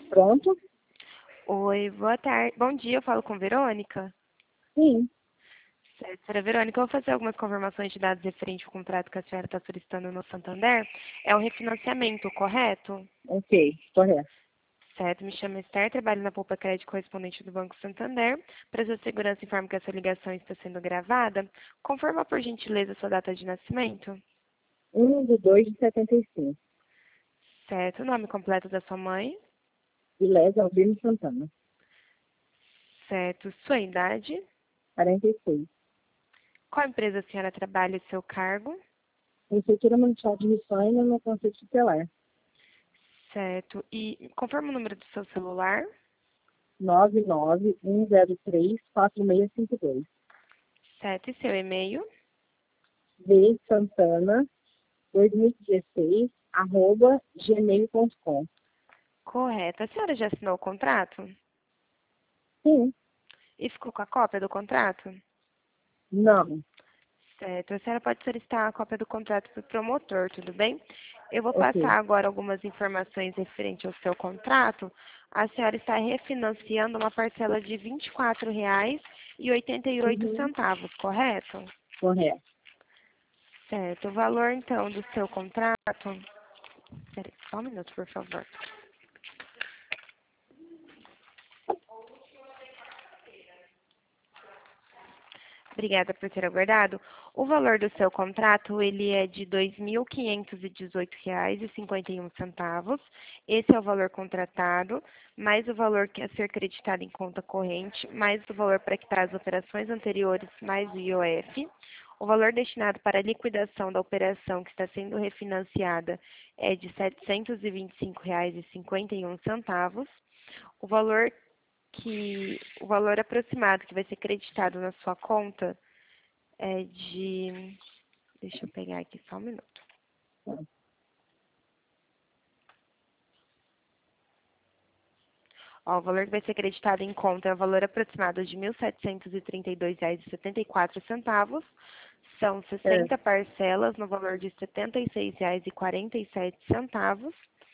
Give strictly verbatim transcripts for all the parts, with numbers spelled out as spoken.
Pronto? Oi, boa tarde. Bom dia, eu falo com Verônica. Sim. Certo, senhora Verônica, eu vou fazer algumas confirmações de dados referente ao contrato que a senhora está solicitando no Santander. É um refinanciamento, correto? Ok, correto. Certo, me chamo Esther, trabalho na Poupa Crédito correspondente do Banco Santander. Para sua segurança, informo que essa ligação está sendo gravada. Confirma, por gentileza, sua data de nascimento. um de dois de setenta e cinco. Certo, o nome completo da sua mãe. Vilésio Albino Santana. Certo, sua idade. quarenta e seis. Qual empresa a senhora trabalha e seu cargo? Prefeitura Municipal de Rifaina, no Conselho Tutelar. Certo, e confirma o número do seu celular. nove nove um zero três quatro seis cinco dois. Certo, e seu e-mail? V Santana dois mil e dezesseis arroba gmail ponto com. Correto. A senhora já assinou o contrato? Sim. E ficou com a cópia do contrato? Não. Certo. A senhora pode solicitar a cópia do contrato para o promotor, tudo bem? Eu vou Ok. passar agora algumas informações referentes ao seu contrato. A senhora está refinanciando uma parcela de vinte e quatro reais e oitenta e oito Uhum. centavos, correto? Correto. Certo. O valor, então, do seu contrato... Peraí, só um minuto, por favor. Obrigada por ter aguardado. O valor do seu contrato, ele é de dois mil quinhentos e dezoito reais e cinquenta e um centavos. Esse é o valor contratado, mais o valor que é a ser creditado em conta corrente, mais o valor para quitar as operações anteriores, mais o I O F. O valor destinado para a liquidação da operação que está sendo refinanciada é de setecentos e vinte e cinco reais e cinquenta e um centavos. O valor que o valor aproximado que vai ser creditado na sua conta é de... Deixa eu pegar aqui só um minuto. Ó, o valor que vai ser creditado em conta é o valor aproximado de mil setecentos e trinta e dois reais e setenta e quatro centavos. São É. sessenta parcelas no valor de setenta e seis reais e quarenta e sete centavos.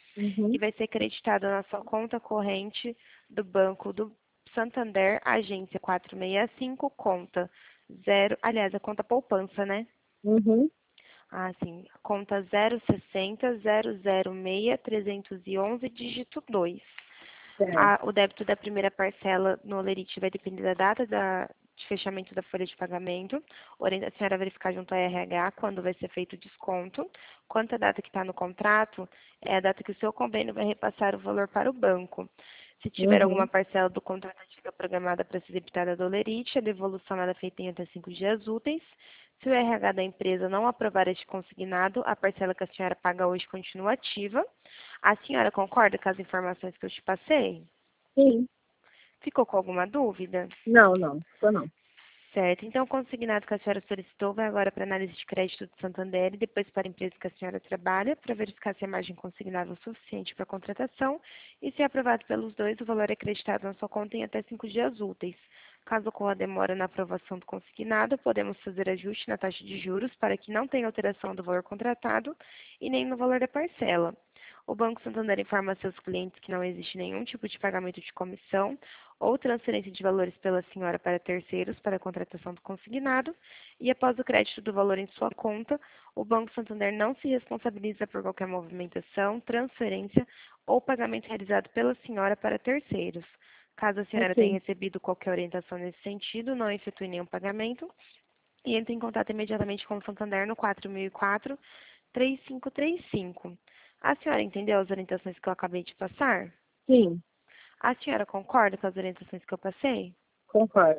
E Uhum. vai ser creditado na sua conta corrente do Banco do Santander, agência quatrocentos e sessenta e cinco, conta zero, aliás, a conta poupança, né? Uhum. Ah, sim, conta zero sessenta zero zero seis trezentos e onze, dígito dois. Certo. A, o débito da primeira parcela no Olerite vai depender da data da, de fechamento da folha de pagamento. Orienta a senhora a verificar junto ao R H quando vai ser feito o desconto. Quanto à data que está no contrato, é a data que o seu convênio vai repassar o valor para o banco. Se tiver alguma Uhum. parcela do contrato antiga programada para ser debitada do Olerite, a devolução ela é feita em até cinco dias úteis. Se o R H da empresa não aprovar este consignado, a parcela que a senhora paga hoje continua ativa. A senhora concorda com as informações que eu te passei? Sim. Ficou com alguma dúvida? Não, não. Ficou não. Certo. Então, o consignado que a senhora solicitou vai agora para a análise de crédito do Santander e depois para a empresa que a senhora trabalha, para verificar se a margem consignável é suficiente para a contratação. E, se aprovado pelos dois, o valor é acreditado na sua conta em até cinco dias úteis. Caso ocorra demora na aprovação do consignado, podemos fazer ajuste na taxa de juros para que não tenha alteração do valor contratado e nem no valor da parcela. O Banco Santander informa a seus clientes que não existe nenhum tipo de pagamento de comissão ou transferência de valores pela senhora para terceiros para a contratação do consignado, e após o crédito do valor em sua conta, o Banco Santander não se responsabiliza por qualquer movimentação, transferência ou pagamento realizado pela senhora para terceiros. Caso a senhora tenha Ok. recebido qualquer orientação nesse sentido, não efetue nenhum pagamento e entre em contato imediatamente com o Santander no quatro mil e quatro, três cinco três cinco. A senhora entendeu as orientações que eu acabei de passar? Sim. A senhora concorda com as orientações que eu passei? Concordo.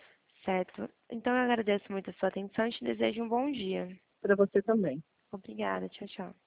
Certo. Então eu agradeço muito a sua atenção e te desejo um bom dia. Para você também. Obrigada. Tchau, tchau.